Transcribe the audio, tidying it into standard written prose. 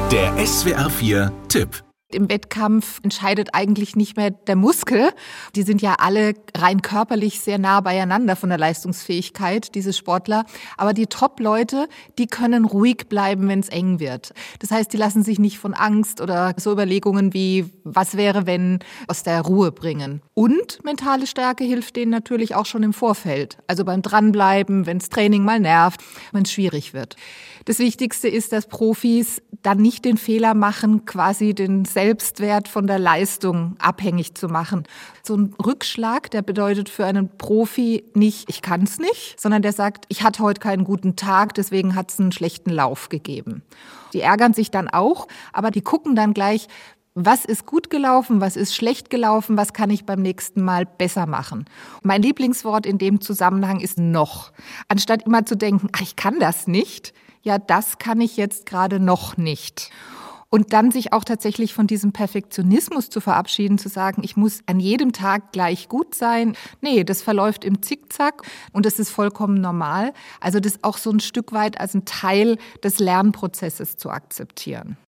Der SWR 4 Tipp. Im Wettkampf entscheidet eigentlich nicht mehr der Muskel. Die sind ja alle rein körperlich sehr nah beieinander von der Leistungsfähigkeit, diese Sportler. Aber die Top-Leute, die können ruhig bleiben, wenn es eng wird. Das heißt, die lassen sich nicht von Angst oder so Überlegungen wie, was wäre, wenn, aus der Ruhe bringen. Und mentale Stärke hilft denen natürlich auch schon im Vorfeld. Also beim Dranbleiben, wenn das Training mal nervt, wenn es schwierig wird. Das Wichtigste ist, dass Profis dann nicht den Fehler machen, quasi den Selbstwert von der Leistung abhängig zu machen. So ein Rückschlag, der bedeutet für einen Profi nicht, ich kann es nicht, sondern der sagt, ich hatte heute keinen guten Tag, deswegen hat es einen schlechten Lauf gegeben. Die ärgern sich dann auch, aber die gucken dann gleich, was ist gut gelaufen, was ist schlecht gelaufen, was kann ich beim nächsten Mal besser machen. Mein Lieblingswort in dem Zusammenhang ist noch. Anstatt immer zu denken, ach, ich kann das nicht, ja, das kann ich jetzt gerade noch nicht. Und dann sich auch tatsächlich von diesem Perfektionismus zu verabschieden, zu sagen, ich muss an jedem Tag gleich gut sein. Nee, das verläuft im Zickzack und das ist vollkommen normal. Also das auch so ein Stück weit als ein Teil des Lernprozesses zu akzeptieren.